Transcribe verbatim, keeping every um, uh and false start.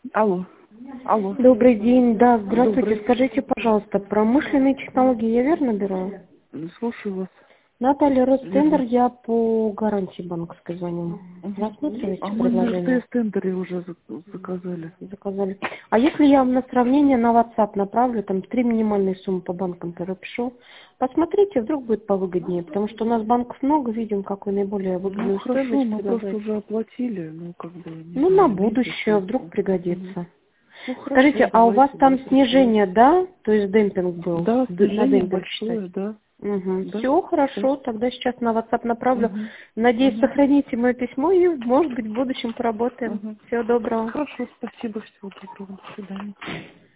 Алло. Алло. Добрый день, да, здравствуйте. Добрый. Скажите, пожалуйста, промышленные технологии я верно беру? Слушаю вас. Наталья Ростендер, Верно. я по гарантии банковской звоню. Угу. Рассматриваете А мы на предложение? эр тэ эс-тендере уже за- заказали. Заказали. А если я вам на сравнение на WhatsApp направлю, там три минимальные суммы по банкам пропишу, посмотрите, вдруг будет повыгоднее, потому что у нас банков много, видим, какой наиболее Ну выгодную хорошо, стоимость мы просто предлагает. уже оплатили, ну как бы, не Ну, на знаю, месяц. будущее, Вот. вдруг Угу. пригодится. Ну хорошо, Скажите, а у вас давайте, да, там присылайте. снижение, да? То есть демпинг был? Да, Д- На снижение демпинг считать? большое, да. Угу. Да. Все Все. хорошо, тогда сейчас на WhatsApp направлю. Угу. Надеюсь, Угу. сохраните мое письмо и, может быть, в будущем поработаем. Угу. Всего доброго. Хорошо, спасибо, всего доброго, до свидания.